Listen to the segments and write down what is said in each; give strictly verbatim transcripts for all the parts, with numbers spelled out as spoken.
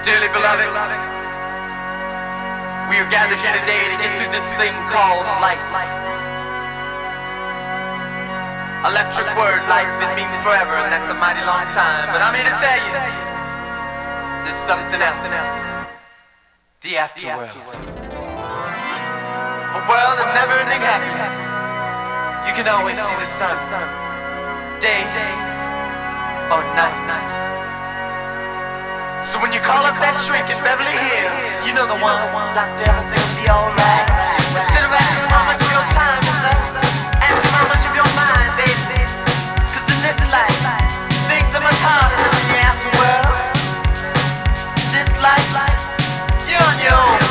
Dearly beloved, we are gathered here today to get through this thing called life. Electric word, life, it means forever, and that's a mighty long time. But I'm here to tell you, there's something else. The afterworld. A world of never-ending happiness. You can always see the sun, day or night. So when you call up that shrink in Beverly Hills, you know the one. Doctor, everything will be alright. Instead of asking him how much of your time is left, ask him how much of your mind, baby. Cause in this life, things are much harder than in the afterworld. This life, you're on your own.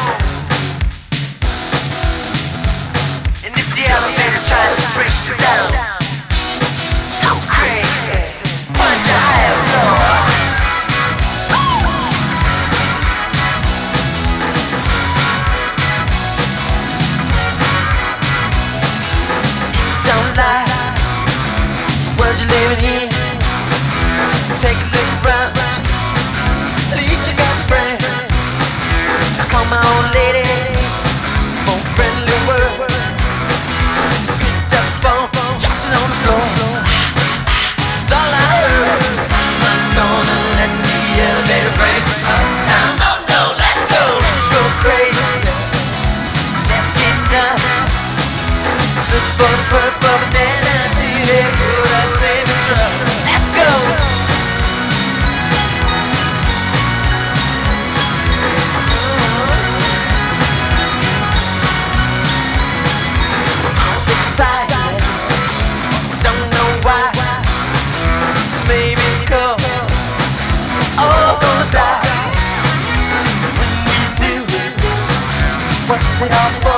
And if the elevator tries to break you down, go crazy, punch a higher floor. You're living in, take a look around. At least you got friends. I call my old lady for a friendly word. She picked up the phone, dropped it on the floor. That's all I heard. I'm not gonna let the elevator break us down. Oh no, let's go, let's go crazy. Let's get nuts. Let's look for the purple banana till they put us. Let's go! I'm excited, don't know why. Maybe it's 'cause we're all gonna die. When we do, what's it all for?